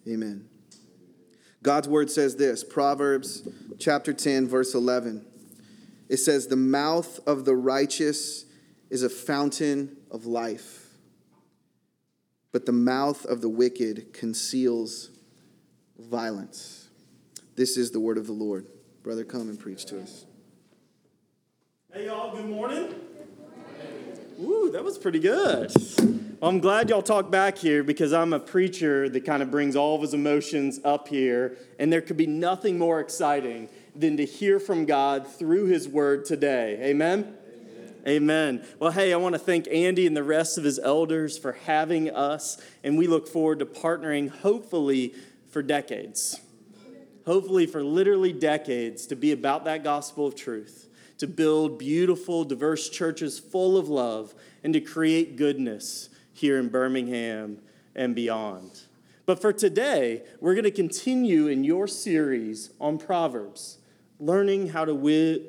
Amen. God's word says this, Proverbs chapter 10, verse 11. It says, the mouth of the righteous is a fountain of life, but the mouth of the wicked conceals violence. This is the word of the Lord. Brother, come and preach to us. Hey, y'all, good morning. Ooh, that was pretty good. Well, I'm glad y'all talked back here because I'm a preacher that kind of brings all of his emotions up here, and there could be nothing more exciting than to hear from God through his word today. Amen? Amen. Well, hey, I want to thank Andy and the rest of his elders for having us, and we look forward to partnering, hopefully, for decades. Hopefully, for literally decades, to be about that gospel of truth, to build beautiful, diverse churches full of love, and to create goodness here in Birmingham and beyond. But for today, we're going to continue in your series on Proverbs, learning how to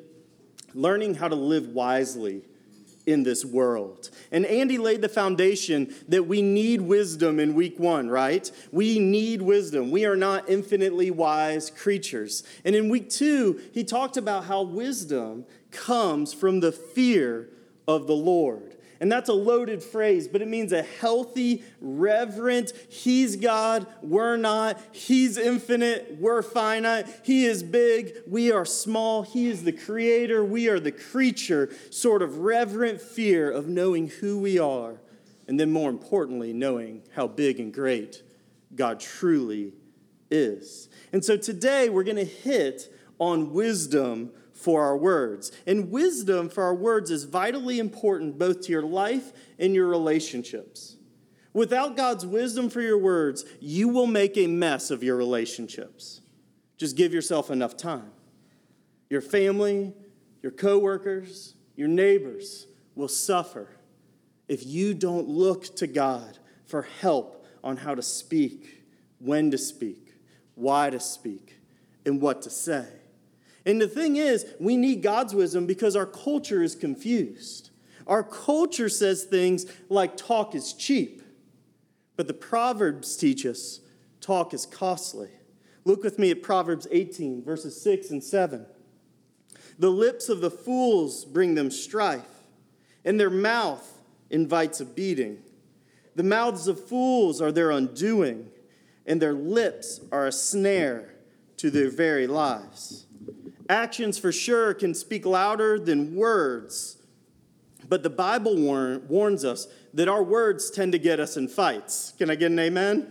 live wisely in this world. And Andy laid the foundation that we need wisdom in week 1, right? We need wisdom. We are not infinitely wise creatures. And in week 2, he talked about how wisdom comes from the fear of the Lord. And that's a loaded phrase, but it means a healthy, reverent, he's God, we're not. He's infinite, we're finite. He is big, we are small. He is the creator, we are the creature. Sort of reverent fear of knowing who we are. And then more importantly, knowing how big and great God truly is. And so today we're going to hit on wisdom for our words. And wisdom for our words is vitally important both to your life and your relationships. Without God's wisdom for your words, you will make a mess of your relationships. Just give yourself enough time. Your family, your coworkers, your neighbors will suffer if you don't look to God for help on how to speak, when to speak, why to speak, and what to say. And the thing is, we need God's wisdom because our culture is confused. Our culture says things like talk is cheap, but the Proverbs teach us talk is costly. Look with me at Proverbs 18, verses 6 and 7. The lips of the fools bring them strife, and their mouth invites a beating. The mouths of fools are their undoing, and their lips are a snare to their very lives. Actions for sure can speak louder than words, but the Bible warns us that our words tend to get us in fights. Can I get an amen?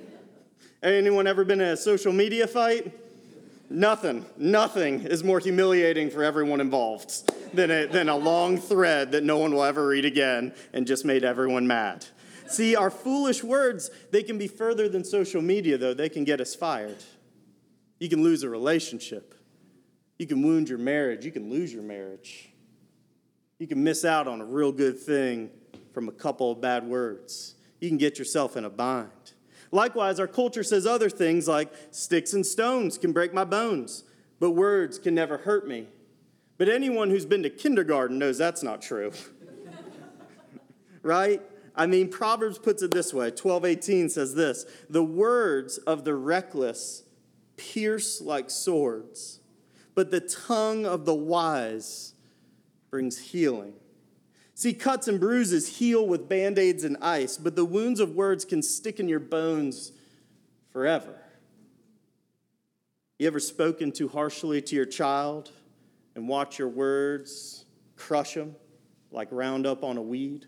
Anyone ever been in a social media fight? Nothing is more humiliating for everyone involved than a long thread that no one will ever read again and just made everyone mad. See, our foolish words, they can be further than social media, though. They can get us fired. You can lose a relationship. You can wound your marriage. You can lose your marriage. You can miss out on a real good thing from a couple of bad words. You can get yourself in a bind. Likewise, our culture says other things like sticks and stones can break my bones, but words can never hurt me. But anyone who's been to kindergarten knows that's not true. Right? I mean, Proverbs puts it this way. 12:18 says this, the words of the reckless pierce like swords, but the tongue of the wise brings healing. See, cuts and bruises heal with Band-Aids and ice, but the wounds of words can stick in your bones forever. You ever spoken too harshly to your child and watch your words crush them like Roundup on a weed?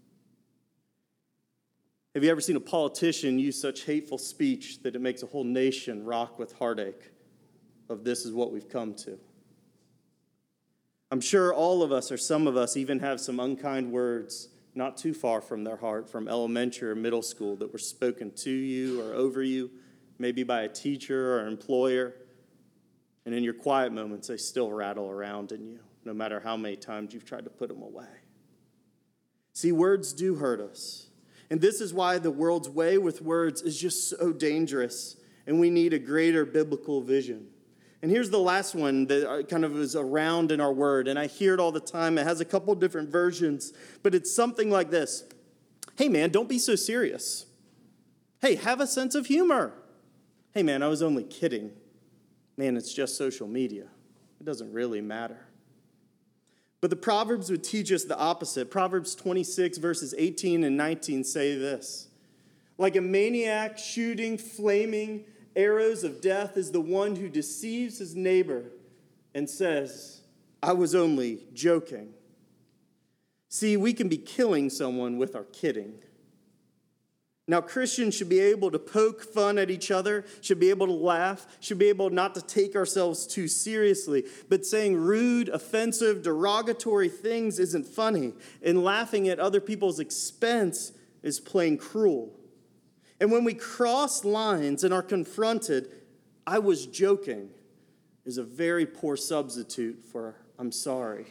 Have you ever seen a politician use such hateful speech that it makes a whole nation rock with heartache of this is what we've come to? I'm sure all of us, or some of us, even have some unkind words not too far from their heart from elementary or middle school that were spoken to you or over you, maybe by a teacher or employer. And in your quiet moments, they still rattle around in you, no matter how many times you've tried to put them away. See, words do hurt us. And this is why the world's way with words is just so dangerous, and we need a greater biblical vision. And here's the last one that kind of is around in our word, and I hear it all the time. It has a couple different versions, but it's something like this. Hey, man, don't be so serious. Hey, have a sense of humor. Hey man, I was only kidding. Man, it's just social media. It doesn't really matter. But the Proverbs would teach us the opposite. Proverbs 26 verses 18 and 19 say this: like a maniac shooting flaming arrows of death is the one who deceives his neighbor and says, I was only joking. See, we can be killing someone with our kidding. Now, Christians should be able to poke fun at each other, should be able to laugh, should be able not to take ourselves too seriously. But saying rude, offensive, derogatory things isn't funny, and laughing at other people's expense is plain cruel. And when we cross lines and are confronted, I was joking, is a very poor substitute for I'm sorry.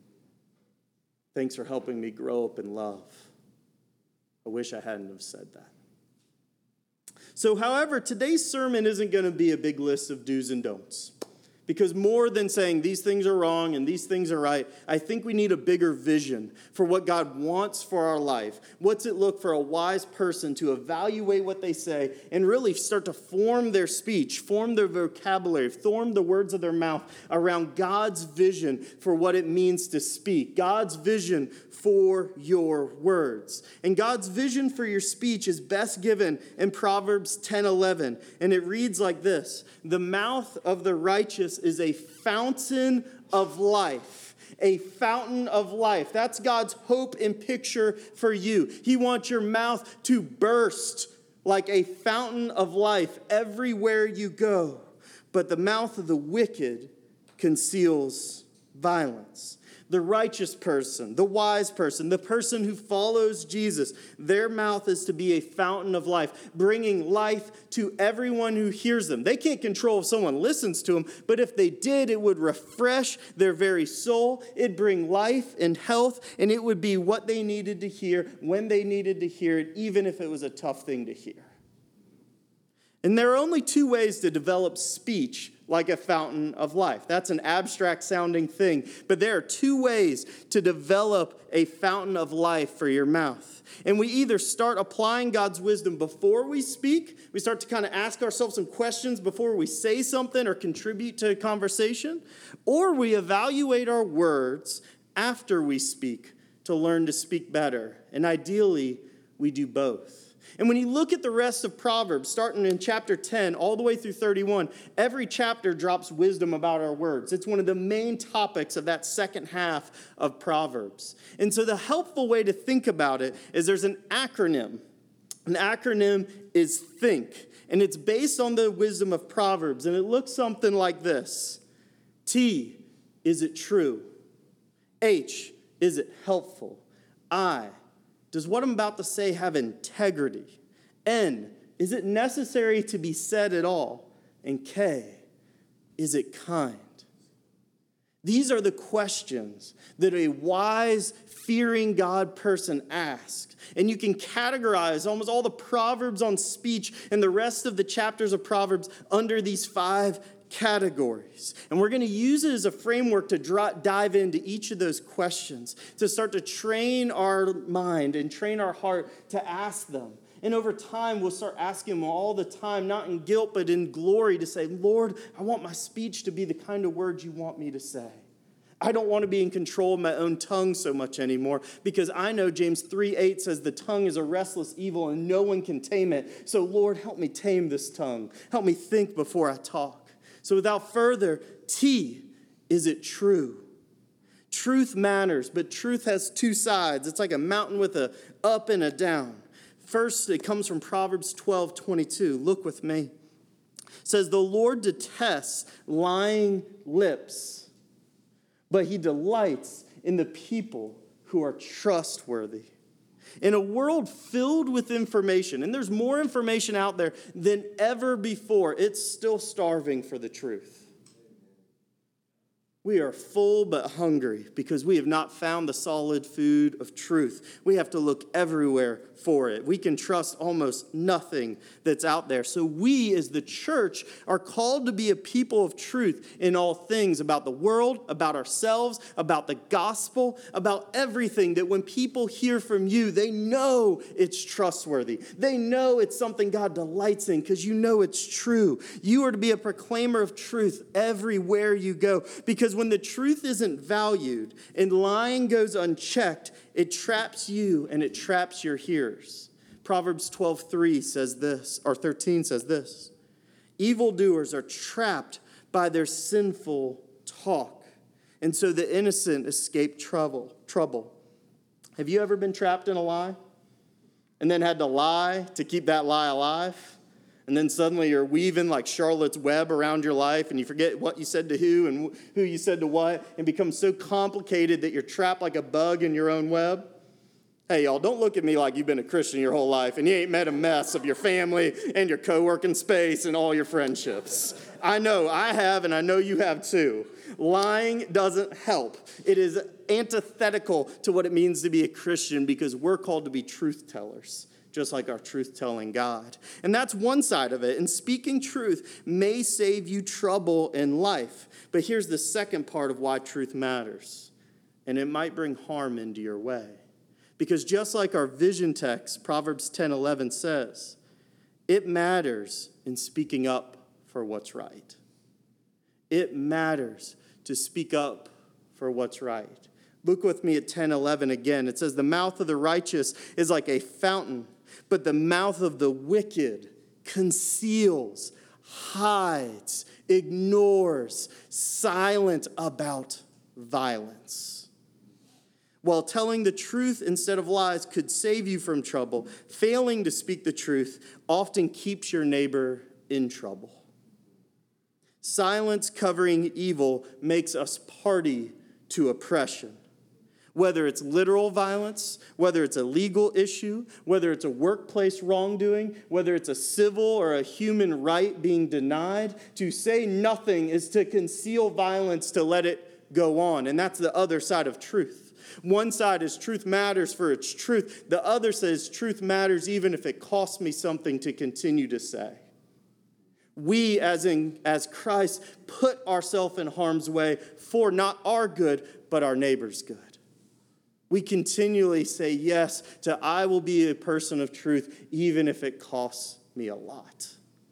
Thanks for helping me grow up in love. I wish I hadn't have said that. So, however, today's sermon isn't going to be a big list of do's and don'ts. Because more than saying these things are wrong and these things are right, I think we need a bigger vision for what God wants for our life. What's it look for a wise person to evaluate what they say and really start to form their speech, form their vocabulary, form the words of their mouth around God's vision for what it means to speak, God's vision for your words. And God's vision for your speech is best given in Proverbs 10:11, and it reads like this: the mouth of the righteous is a fountain of life. A fountain of life. That's God's hope and picture for you. He wants your mouth to burst like a fountain of life everywhere you go. But the mouth of the wicked conceals violence. The righteous person, the wise person, the person who follows Jesus, their mouth is to be a fountain of life, bringing life to everyone who hears them. They can't control if someone listens to them, but if they did, it would refresh their very soul. It'd bring life and health, and it would be what they needed to hear when they needed to hear it, even if it was a tough thing to hear. And there are only two ways to develop speech like a fountain of life. That's an abstract sounding thing. But there are two ways to develop a fountain of life for your mouth. And we either start applying God's wisdom before we speak. We start to kind of ask ourselves some questions before we say something or contribute to a conversation. Or we evaluate our words after we speak to learn to speak better. And ideally, we do both. And when you look at the rest of Proverbs, starting in chapter 10 all the way through 31, every chapter drops wisdom about our words. It's one of the main topics of that second half of Proverbs. And so the helpful way to think about it is there's an acronym. An acronym is THINK, and it's based on the wisdom of Proverbs, and it looks something like this. T, is it true? H, is it helpful? I, does what I'm about to say have integrity? N, is it necessary to be said at all? And K, is it kind? These are the questions that a wise, fearing God person asks. And you can categorize almost all the Proverbs on speech and the rest of the chapters of Proverbs under these 5 categories. And we're going to use it as a framework to dive into each of those questions, to start to train our mind and train our heart to ask them. And over time, we'll start asking them all the time, not in guilt, but in glory, to say, Lord, I want my speech to be the kind of words you want me to say. I don't want to be in control of my own tongue so much anymore, because I know James 3:8 says the tongue is a restless evil and no one can tame it. So Lord, help me tame this tongue. Help me think before I talk. So without further, T, is it true? Truth matters, but truth has 2 sides. It's like a mountain with a up and a down. First, it comes from Proverbs 12:22. Look with me. It says, the Lord detests lying lips, but he delights in the people who are trustworthy. In a world filled with information, and there's more information out there than ever before, it's still starving for the truth. We are full but hungry because we have not found the solid food of truth. We have to look everywhere for it. We can trust almost nothing that's out there. So we as the church are called to be a people of truth in all things about the world, about ourselves, about the gospel, about everything, that when people hear from you, they know it's trustworthy. They know it's something God delights in because you know it's true. You are to be a proclaimer of truth everywhere you go, because when the truth isn't valued and lying goes unchecked, it traps you and it traps your hearers. Proverbs 12:3 says this, or 13 says this: evildoers are trapped by their sinful talk, and so the innocent escape trouble. Have you ever been trapped in a lie and then had to lie to keep that lie alive? And then suddenly you're weaving like Charlotte's Web around your life, and you forget what you said to who and who you said to what, and becomes so complicated that you're trapped like a bug in your own web. Hey, y'all, don't look at me like you've been a Christian your whole life and you ain't met a mess of your family and your co-working space and all your friendships. I know I have, and I know you have too. Lying doesn't help. It is antithetical to what it means to be a Christian, because we're called to be truth tellers, just like our truth-telling God. And that's one side of it. And speaking truth may save you trouble in life. But here's the second part of why truth matters. And it might bring harm into your way. Because just like our vision text, Proverbs 10:11 says, it matters in speaking up for what's right. It matters to speak up for what's right. Look with me at 10:11 again. It says, the mouth of the righteous is like a fountain, but the mouth of the wicked conceals, hides, ignores, silent about violence. While telling the truth instead of lies could save you from trouble, failing to speak the truth often keeps your neighbor in trouble. Silence covering evil makes us party to oppression. Whether it's literal violence, whether it's a legal issue, whether it's a workplace wrongdoing, whether it's a civil or a human right being denied, to say nothing is to conceal violence, to let it go on. And that's the other side of truth. One side is truth matters for its truth. The other says truth matters even if it costs me something to continue to say. We, as Christ, put ourselves in harm's way for not our good, but our neighbor's good. We continually say yes to I will be a person of truth, even if it costs me a lot.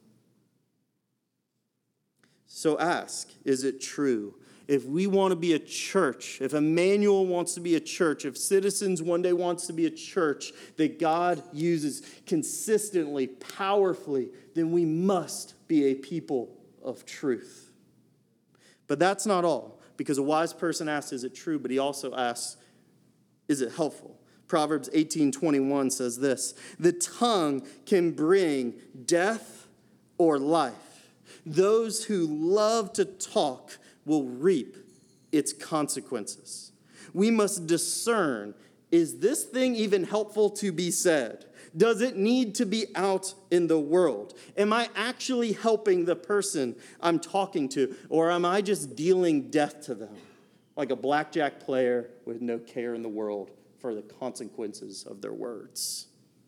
So ask, is it true? If we want to be a church, if Emmanuel wants to be a church, if Citizens one day wants to be a church that God uses consistently, powerfully, then we must be a people of truth. But that's not all, because a wise person asks, is it true? But he also asks, is it helpful? Proverbs 18:21 says this: the tongue can bring death or life. Those who love to talk will reap its consequences. We must discern, is this thing even helpful to be said? Does it need to be out in the world? Am I actually helping the person I'm talking to, or am I just dealing death to them, like a blackjack player with no care in the world for the consequences of their words?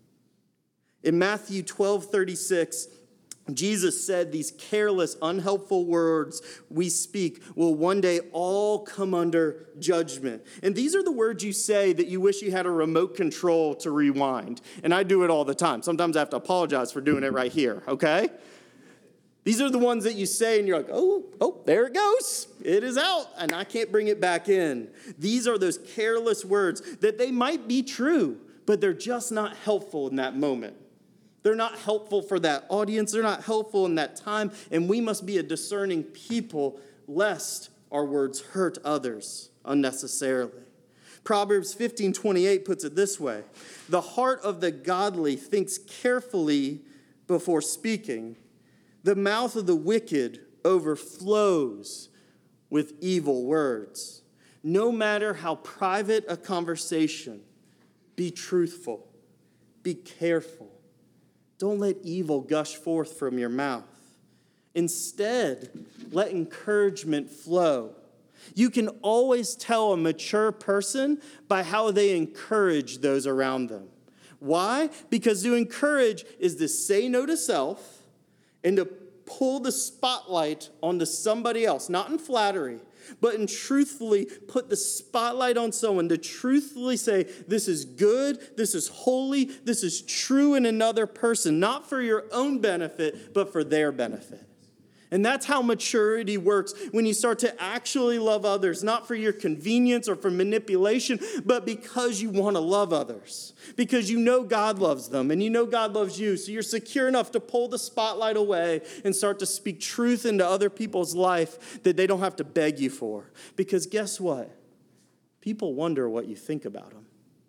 In Matthew 12:36, Jesus said these careless, unhelpful words we speak will one day all come under judgment. And these are the words you say that you wish you had a remote control to rewind. And I do it all the time. Sometimes I have to apologize for doing it right here, okay? These are the ones that you say and you're like, oh, there it goes. It is out, and I can't bring it back in. These are those careless words that they might be true, but they're just not helpful in that moment. They're not helpful for that audience. They're not helpful in that time. And we must be a discerning people, lest our words hurt others unnecessarily. Proverbs 15:28 puts it this way: the heart of the godly thinks carefully before speaking. The mouth of the wicked overflows with evil words. No matter how private a conversation, be truthful, be careful. Don't let evil gush forth from your mouth. Instead, let encouragement flow. You can always tell a mature person by how they encourage those around them. Why? Because to encourage is to say no to self and to pull the spotlight onto somebody else, not in flattery, but in truthfully put the spotlight on someone, to truthfully say, this is good, this is holy, this is true in another person, not for your own benefit, but for their benefit. And that's how maturity works, when you start to actually love others, not for your convenience or for manipulation, but because you want to love others, because you know God loves them and you know God loves you. So you're secure enough to pull the spotlight away and start to speak truth into other people's life that they don't have to beg you for. Because guess what? People wonder what you think about them.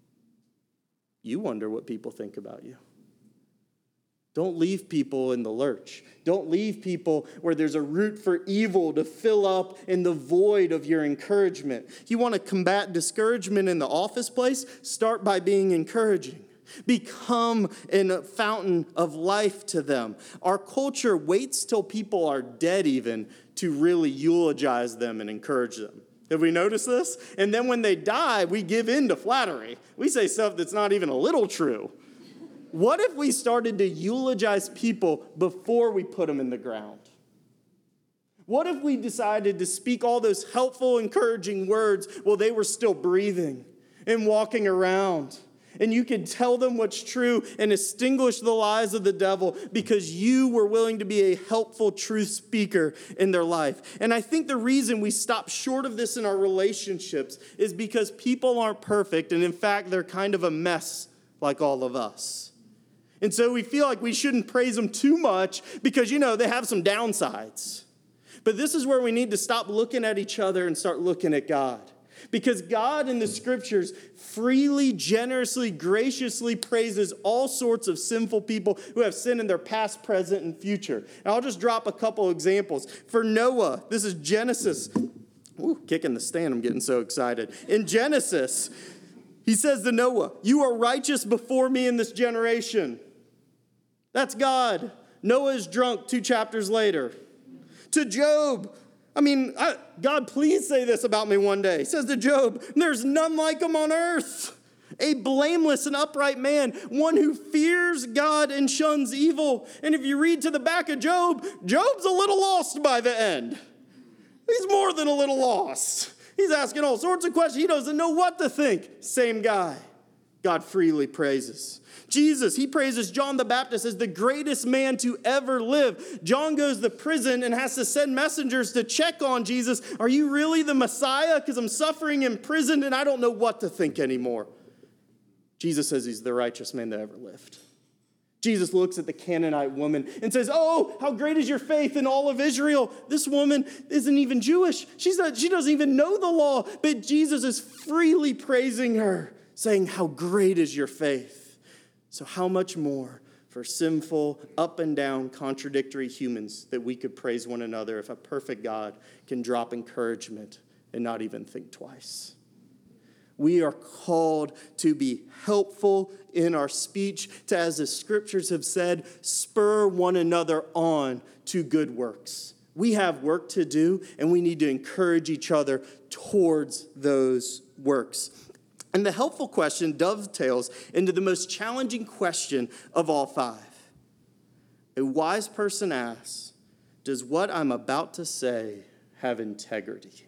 You wonder what people think about you. Don't leave people in the lurch. Don't leave people where there's a root for evil to fill up in the void of your encouragement. You want to combat discouragement in the office place? Start by being encouraging. Become a fountain of life to them. Our culture waits till people are dead even to really eulogize them and encourage them. Have we noticed this? And then when they die, we give in to flattery. We say stuff that's not even a little true. What if we started to eulogize people before we put them in the ground? What if we decided to speak all those helpful, encouraging words while they were still breathing and walking around? And you could tell them what's true and extinguish the lies of the devil because you were willing to be a helpful truth speaker in their life. And I think the reason we stop short of this in our relationships is because people aren't perfect. And in fact, they're kind of a mess like all of us. And so we feel like we shouldn't praise them too much because, they have some downsides. But this is where we need to stop looking at each other and start looking at God. Because God in the scriptures freely, generously, graciously praises all sorts of sinful people who have sin in their past, present, and future. And I'll just drop a couple examples. For Noah, this is Genesis. Ooh, kicking the stand, I'm getting so excited. In Genesis, he says to Noah, "You are righteous before me in this generation." That's God. Noah is drunk 2 chapters later. To Job, God, please say this about me one day. He says to Job, "There's none like him on earth. A blameless and upright man, one who fears God and shuns evil." And if you read to the back of Job, Job's a little lost by the end. He's more than a little lost. He's asking all sorts of questions. He doesn't know what to think. Same guy. God freely praises. Jesus, he praises John the Baptist as the greatest man to ever live. John goes to prison and has to send messengers to check on Jesus. "Are you really the Messiah? Because I'm suffering in prison and I don't know what to think anymore." Jesus says he's the righteous man that ever lived. Jesus looks at the Canaanite woman and says, "Oh, how great is your faith in all of Israel." This woman isn't even Jewish. She doesn't even know the law, but Jesus is freely praising her, saying, "How great is your faith." So how much more for sinful, up and down, contradictory humans that we could praise one another if a perfect God can drop encouragement and not even think twice? We are called to be helpful in our speech, to, as the scriptures have said, spur one another on to good works. We have work to do, and we need to encourage each other towards those works. And the helpful question dovetails into the most challenging question of all 5. A wise person asks, "Does what I'm about to say have integrity?"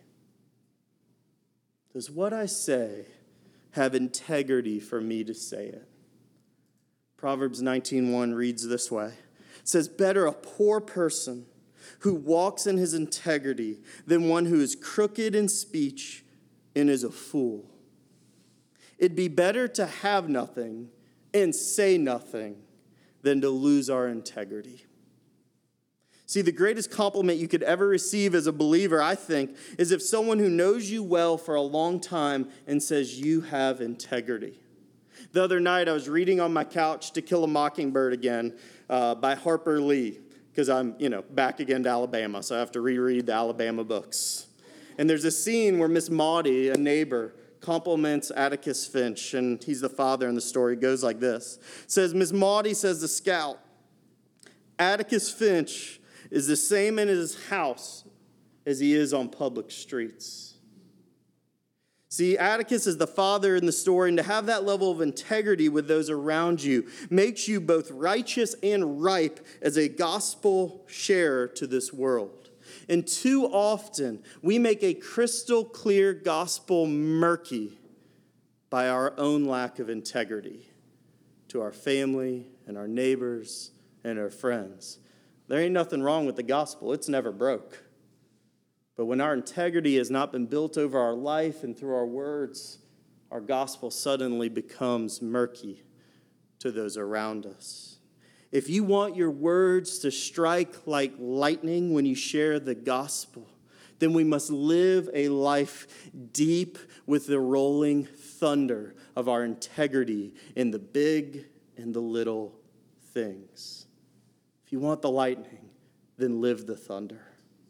Does what I say have integrity for me to say it? Proverbs 19:1 reads this way. It says, "Better a poor person who walks in his integrity than one who is crooked in speech and is a fool. It'd be better to have nothing and say nothing than to lose our integrity." See, the greatest compliment you could ever receive as a believer, I think, is if someone who knows you well for a long time and says you have integrity. The other night, I was reading on my couch To Kill a Mockingbird again by Harper Lee, because I'm, back again to Alabama, so I have to reread the Alabama books. And there's a scene where Miss Maudie, a neighbor, compliments Atticus Finch, and he's the father in the story. It goes like this. It says, "Miss Maudie says to Scout, Atticus Finch is the same in his house as he is on public streets. See, Atticus is the father in the story, and to have that level of integrity with those around you makes you both righteous and ripe as a gospel sharer to this world. And too often, we make a crystal clear gospel murky by our own lack of integrity to our family and our neighbors and our friends. There ain't nothing wrong with the gospel. It's never broke. But when our integrity has not been built over our life and through our words, our gospel suddenly becomes murky to those around us. If you want your words to strike like lightning when you share the gospel, then we must live a life deep with the rolling thunder of our integrity in the big and the little things. If you want the lightning, then live the thunder.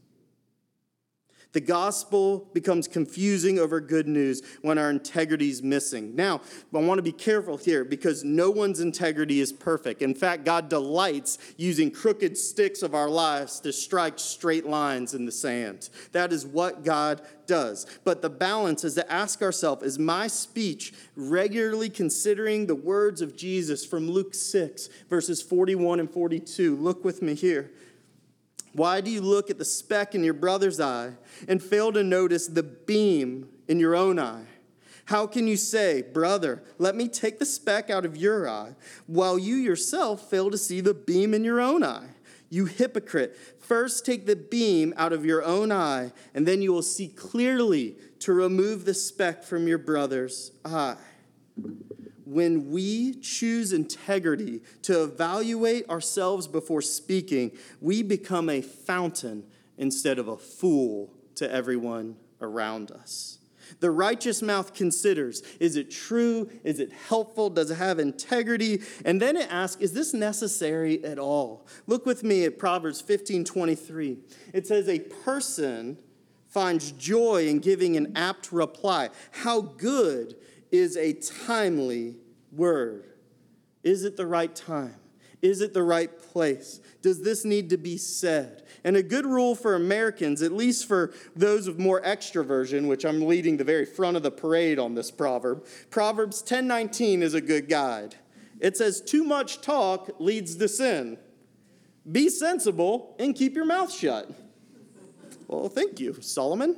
The gospel becomes confusing over good news when our integrity is missing. Now, I want to be careful here because no one's integrity is perfect. In fact, God delights using crooked sticks of our lives to strike straight lines in the sand. That is what God does. But the balance is to ask ourselves, is my speech regularly considering the words of Jesus from Luke 6, verses 41 and 42? Look with me here. Why do you look at the speck in your brother's eye and fail to notice the beam in your own eye? How can you say, brother, let me take the speck out of your eye, while you yourself fail to see the beam in your own eye? You hypocrite, first take the beam out of your own eye, and then you will see clearly to remove the speck from your brother's eye. When we choose integrity to evaluate ourselves before speaking, we become a fountain instead of a fool to everyone around us. The righteous mouth considers, is it true? Is it helpful? Does it have integrity? And then it asks, is this necessary at all? Look with me at Proverbs 15:23. It says, a person finds joy in giving an apt reply. How good is a timely word? Is it the right time? Is it the right place? Does this need to be said? And a good rule for Americans, at least for those of more extroversion, which I'm leading the very front of the parade on this proverb, Proverbs 10:19 is a good guide. It says, too much talk leads to sin. Be sensible and keep your mouth shut. Well, thank you, Solomon.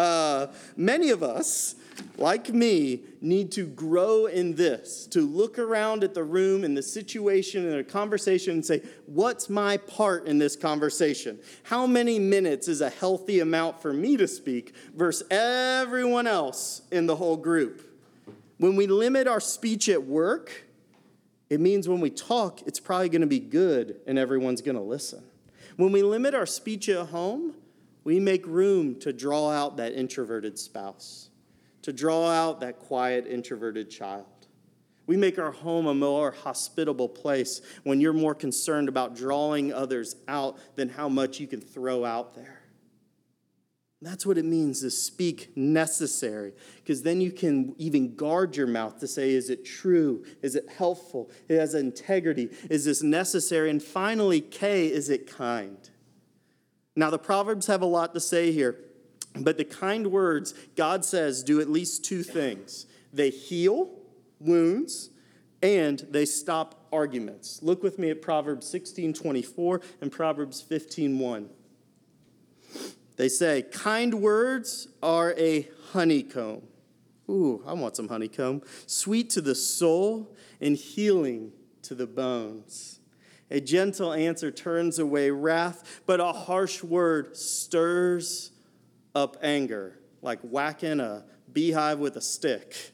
Many of us, like me, need to grow in this, to look around at the room and the situation and a conversation and say, what's my part in this conversation? How many minutes is a healthy amount for me to speak versus everyone else in the whole group? When we limit our speech at work, it means when we talk, it's probably going to be good and everyone's going to listen. When we limit our speech at home, we make room to draw out that introverted spouse, to draw out that quiet, introverted child. We make our home a more hospitable place when you're more concerned about drawing others out than how much you can throw out there. That's what it means to speak necessary, because then you can even guard your mouth to say, is it true? Is it helpful? It has integrity. Is this necessary? And finally, K, is it kind? Now, the Proverbs have a lot to say here, but the kind words, God says, do at least two things. They heal wounds, and they stop arguments. Look with me at Proverbs 16:24 and Proverbs 15:1. They say, kind words are a honeycomb. Ooh, I want some honeycomb. Sweet to the soul and healing to the bones. A gentle answer turns away wrath, but a harsh word stirs up anger, like whacking a beehive with a stick.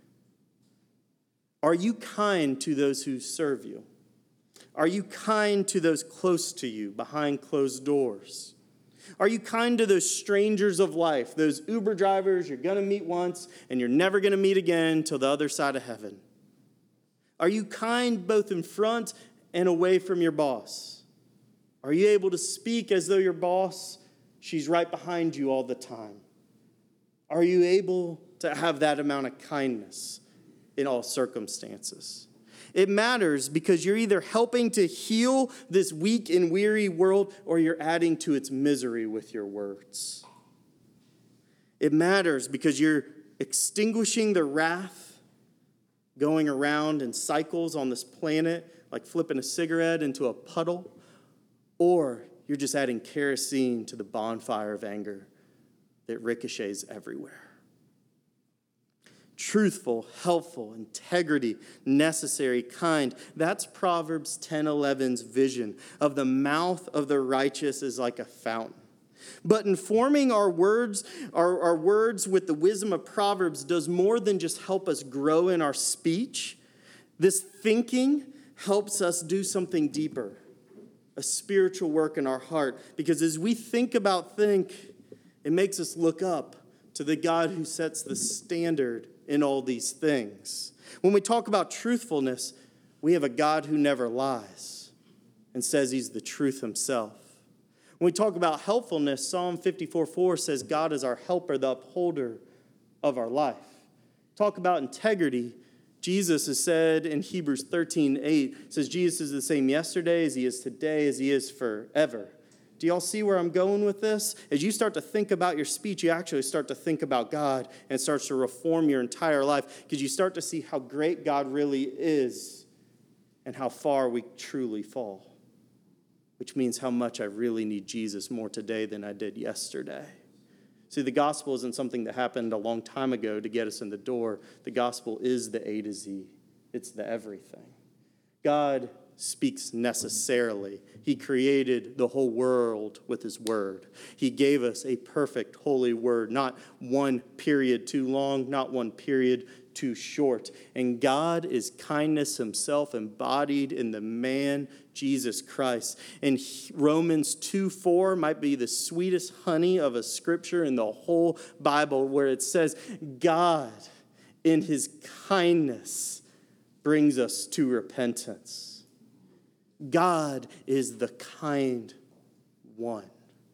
Are you kind to those who serve you? Are you kind to those close to you behind closed doors? Are you kind to those strangers of life, those Uber drivers you're going to meet once and you're never going to meet again till the other side of heaven? Are you kind both in front and away from your boss? Are you able to speak as though your boss, she's right behind you all the time? Are you able to have that amount of kindness in all circumstances? It matters because you're either helping to heal this weak and weary world or you're adding to its misery with your words. It matters because you're extinguishing the wrath going around in cycles on this planet, like flipping a cigarette into a puddle, or you're just adding kerosene to the bonfire of anger that ricochets everywhere. Truthful, helpful, integrity, necessary, kind. That's Proverbs 10:11's vision of the mouth of the righteous is like a fountain. But informing our words with the wisdom of Proverbs does more than just help us grow in our speech. This thinking helps us do something deeper, a spiritual work in our heart. Because as we think, it makes us look up to the God who sets the standard in all these things. When we talk about truthfulness, we have a God who never lies and says he's the truth himself. When we talk about helpfulness, Psalm 54:4 says God is our helper, the upholder of our life. Talk about integrity. Jesus has said in Hebrews 13:8, says Jesus is the same yesterday as he is today, as he is forever. Do y'all see where I'm going with this? As you start to think about your speech, you actually start to think about God, and it starts to reform your entire life because you start to see how great God really is and how far we truly fall, which means how much I really need Jesus more today than I did yesterday. See, the gospel isn't something that happened a long time ago to get us in the door. The gospel is the A to Z. It's the everything. God speaks necessarily. He created the whole world with his word. He gave us a perfect, holy word, not one period too long, not one period too short. And God is kindness himself embodied in the man, Jesus Christ. And Romans 2:4 might be the sweetest honey of a scripture in the whole Bible, where it says, God, in his kindness, brings us to repentance. God is the kind one.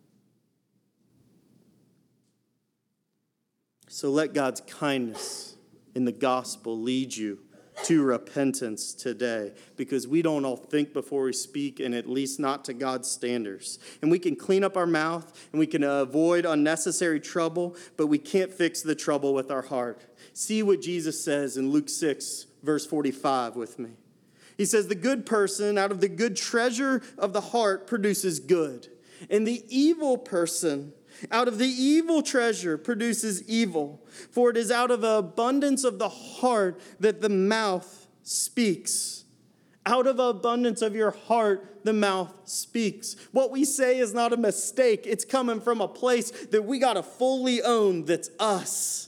So let God's kindness in the gospel lead you to repentance today, because we don't all think before we speak, and at least not to God's standards. And we can clean up our mouth and we can avoid unnecessary trouble, but we can't fix the trouble with our heart. See what Jesus says in Luke 6, verse 45 with me. He says, the good person out of the good treasure of the heart produces good, and the evil person out of the evil treasure produces evil. For it is out of the abundance of the heart that the mouth speaks. Out of the abundance of your heart, the mouth speaks. What we say is not a mistake. It's coming from a place that we got to fully own, that's us.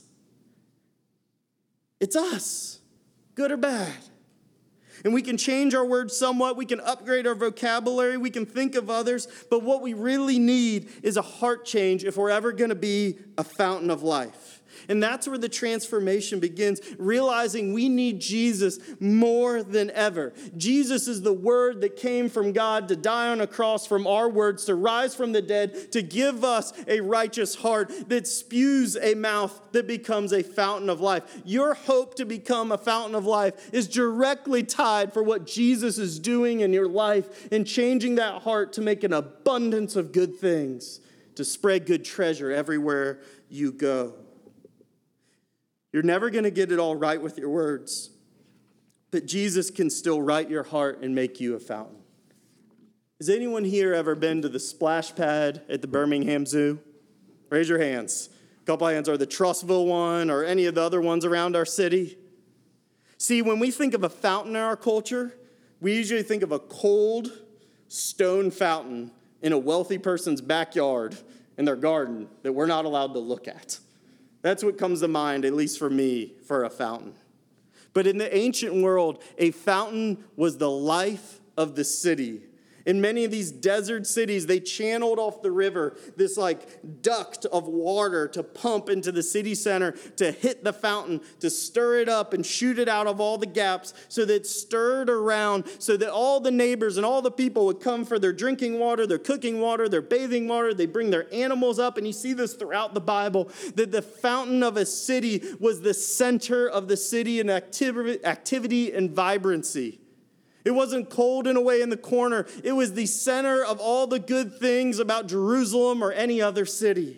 It's us, good or bad. And we can change our words somewhat. We can upgrade our vocabulary. We can think of others. But what we really need is a heart change if we're ever going to be a fountain of life. And that's where the transformation begins, realizing we need Jesus more than ever. Jesus is the word that came from God to die on a cross from our words, to rise from the dead, to give us a righteous heart that spews a mouth that becomes a fountain of life. Your hope to become a fountain of life is directly tied for what Jesus is doing in your life and changing that heart to make an abundance of good things, to spread good treasure everywhere you go. You're never going to get it all right with your words, but Jesus can still write your heart and make you a fountain. Has anyone here ever been to the splash pad at the Birmingham Zoo? Raise your hands. A couple of hands. Or the Trussville one or any of the other ones around our city? See, when we think of a fountain in our culture, we usually think of a cold stone fountain in a wealthy person's backyard in their garden that we're not allowed to look at. That's what comes to mind, at least for me, for a fountain. But in the ancient world, a fountain was the life of the city. In many of these desert cities, they channeled off the river this duct of water to pump into the city center, to hit the fountain, to stir it up and shoot it out of all the gaps so that it stirred around, so that all the neighbors and all the people would come for their drinking water, their cooking water, their bathing water. They bring their animals up, and you see this throughout the Bible, that the fountain of a city was the center of the city in activity and vibrancy. It wasn't cold and away in the corner. It was the center of all the good things about Jerusalem or any other city.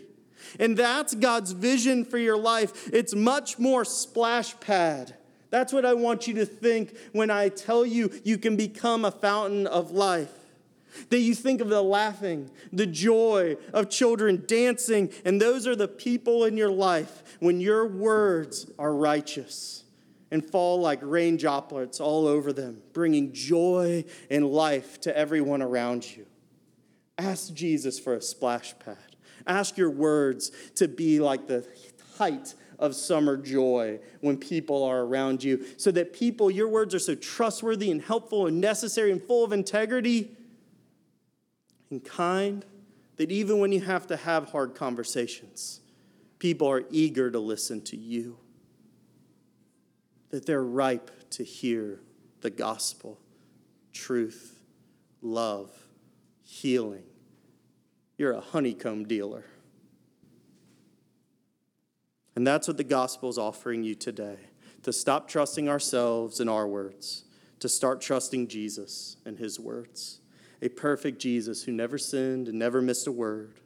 And that's God's vision for your life. It's much more splash pad. That's what I want you to think when I tell you you can become a fountain of life. That you think of the laughing, the joy of children dancing, and those are the people in your life when your words are righteous and fall like rain droplets all over them, bringing joy and life to everyone around you. Ask Jesus for a splash pad. Ask your words to be like the height of summer joy when people are around you, so that people, your words are so trustworthy and helpful and necessary and full of integrity and kind that even when you have to have hard conversations, people are eager to listen to you, that they're ripe to hear the gospel, truth, love, healing. You're a honeycomb dealer. And that's what the gospel is offering you today, to stop trusting ourselves and our words, to start trusting Jesus and his words. A perfect Jesus who never sinned and never missed a word.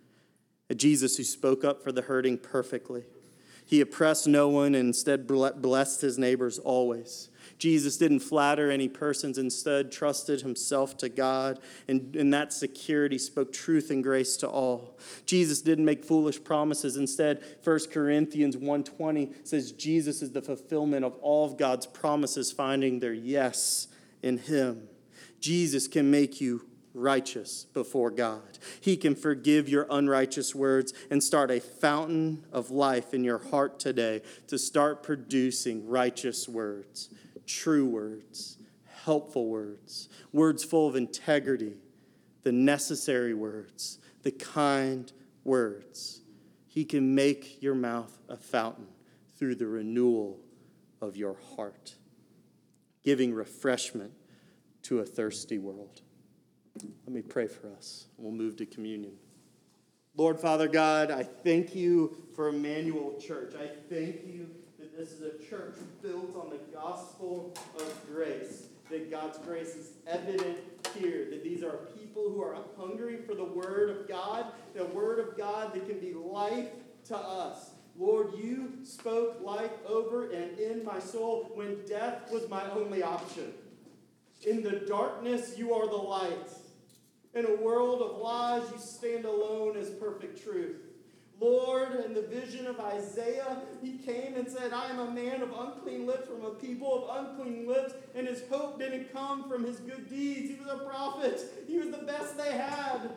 A Jesus who spoke up for the hurting perfectly. He oppressed no one and instead blessed his neighbors always. Jesus didn't flatter any persons, instead trusted himself to God, and in that security spoke truth and grace to all. Jesus didn't make foolish promises. Instead, 1 Corinthians 1:20 says Jesus is the fulfillment of all of God's promises, finding their yes in him. Jesus can make you righteous before God. He can forgive your unrighteous words and start a fountain of life in your heart today to start producing righteous words, true words, helpful words, words full of integrity, the necessary words, the kind words. He can make your mouth a fountain through the renewal of your heart, giving refreshment to a thirsty world. Let me pray for us. We'll move to communion. Lord, Father God, I thank you for Emmanuel Church. I thank you that this is a church built on the gospel of grace, that God's grace is evident here, that these are people who are hungry for the word of God, the word of God that can be life to us. Lord, you spoke life over and in my soul when death was my only option. In the darkness, you are the light. In a world of lies, you stand alone as perfect truth. Lord, in the vision of Isaiah, he came and said, I am a man of unclean lips from a people of unclean lips, and his hope didn't come from his good deeds. He was a prophet. He was the best they had.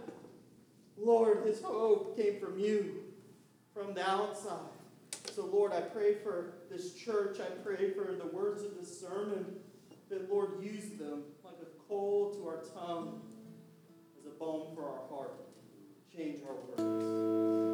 Lord, his hope came from you, from the outside. So, Lord, I pray for this church. I pray for the words of this sermon, that, Lord, use them like a coal to our tongue, as a balm for our heart. Change our words.